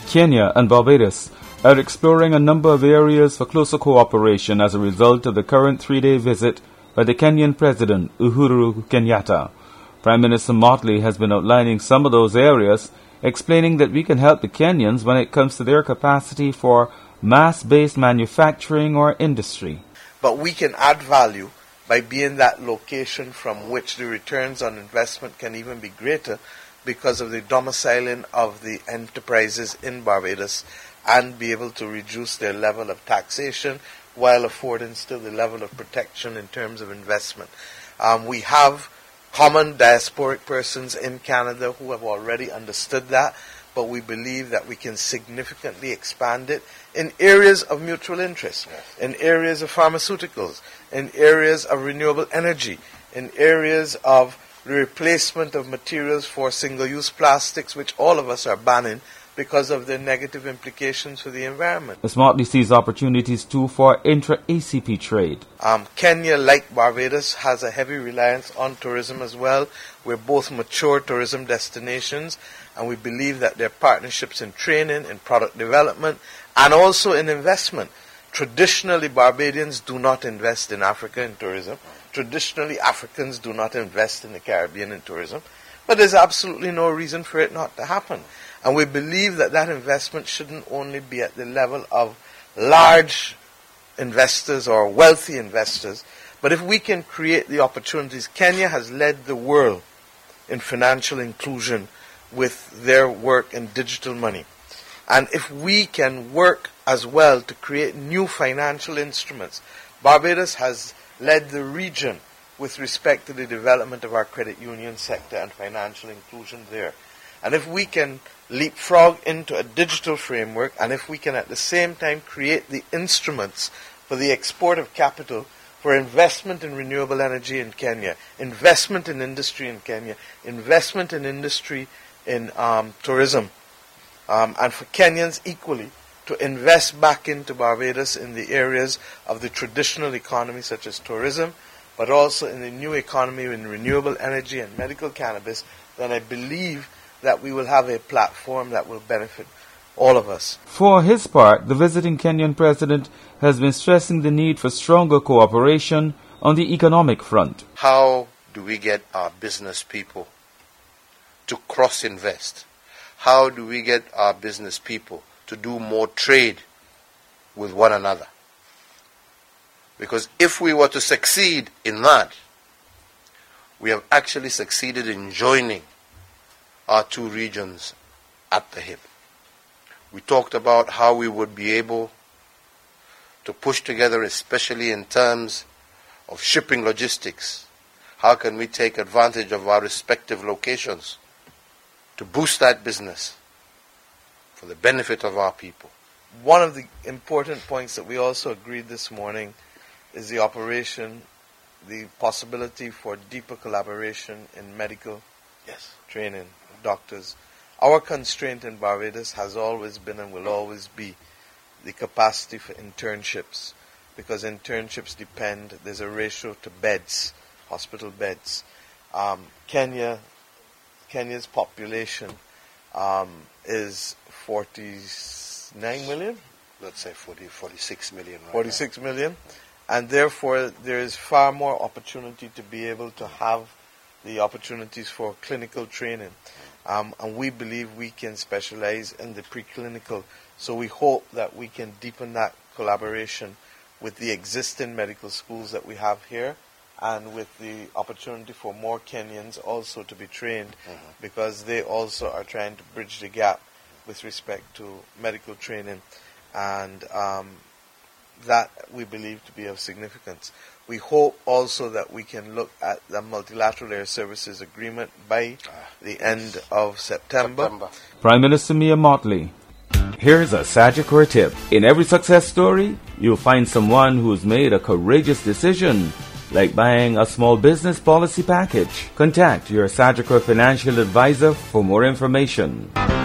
Kenya and Barbados are exploring a number of areas for closer cooperation as a result of the current 3-day visit by the Kenyan President Uhuru Kenyatta. Prime Minister Motley has been outlining some of those areas, explaining that we can help the Kenyans when it comes to their capacity for mass-based manufacturing or industry. But we can add value by being that location from which the returns on investment can even be greater because of the domiciling of the enterprises in Barbados, and be able to reduce their level of taxation while affording still the level of protection in terms of investment. We have common diasporic persons in Canada who have already understood that, but we believe that we can significantly expand it in areas of mutual interest, in areas of pharmaceuticals, in areas of renewable energy, in areas of the replacement of materials for single-use plastics, which all of us are banning because of their negative implications for the environment. Ms. Motley sees opportunities too for intra-ACP trade. Kenya, like Barbados, has a heavy reliance on tourism as well. We're both mature tourism destinations, and we believe that there are partnerships in training, in product development, and also in investment. Traditionally, Barbadians do not invest in Africa in tourism. Traditionally, Africans do not invest in the Caribbean in tourism. But there's absolutely no reason for it not to happen. And we believe that that investment shouldn't only be at the level of large investors or wealthy investors, but if we can create the opportunities. Kenya has led the world in financial inclusion with their work in digital money. And if we can work as well to create new financial instruments, Barbados has led the region with respect to the development of our credit union sector and financial inclusion there. And if we can leapfrog into a digital framework, and if we can at the same time create the instruments for the export of capital, for investment in renewable energy in Kenya, investment in industry in Kenya, investment in industry in tourism, and for Kenyans equally to invest back into Barbados in the areas of the traditional economy such as tourism, but also in the new economy in renewable energy and medical cannabis, then I believe that we will have a platform that will benefit all of us. For his part, the visiting Kenyan president has been stressing the need for stronger cooperation on the economic front. How do we get our business people to cross-invest? How do we get our business people to do more trade with one another? Because if we were to succeed in that, we have actually succeeded in joining our two regions at the hip. We talked about how we would be able to push together, especially in terms of shipping logistics. How can we take advantage of our respective locations to boost that business for the benefit of our people? One of the important points that we also agreed this morning is the possibility for deeper collaboration in medical training, doctors. Our constraint in Barbados has always been and will always be the capacity for internships, because internships there's a ratio to beds, hospital beds. Kenya's population is 49 million? Let's say 46 million. Right 46 now. Million. And therefore, there is far more opportunity to be able to have the opportunities for clinical training. And we believe we can specialize in the preclinical. So we hope that we can deepen that collaboration with the existing medical schools that we have here, and with the opportunity for more Kenyans also to be trained, because they also are trying to bridge the gap with respect to medical training. And that we believe to be of significance. We hope also that we can look at the Multilateral Air Services Agreement by the end of September. Prime Minister Mia Motley. Here's a Sagicor tip. In every success story, you'll find someone who's made a courageous decision, like buying a small business policy package. Contact your Sagicor financial advisor for more information.